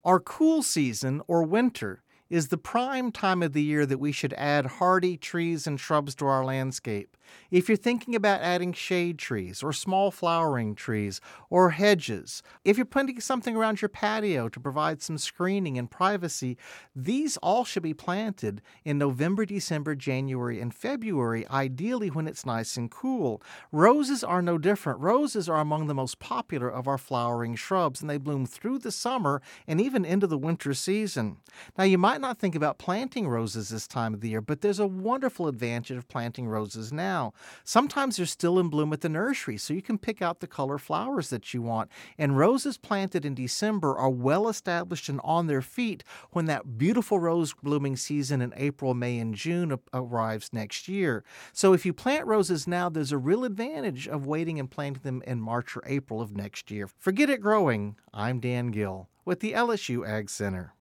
Our cool season, or winter, is the prime time of the year that we should add hardy trees and shrubs to our landscape. If you're thinking about adding shade trees or small flowering trees or hedges, if you're putting something around your patio to provide some screening and privacy, these all should be planted in November, December, January, and February, ideally when it's nice and cool. Roses are no different. Roses are among the most popular of our flowering shrubs, and they bloom through the summer and even into the winter season. Now, you might not think about planting roses this time of the year, but there's a wonderful advantage of planting roses now. Sometimes they're still in bloom at the nursery, so you can pick out the color flowers that you want. And roses planted in December are well established and on their feet when that beautiful rose blooming season in April, May, and June arrives next year. So if you plant roses now, there's a real advantage of waiting and planting them in March or April of next year. Forget it growing. I'm Dan Gill with the LSU Ag Center.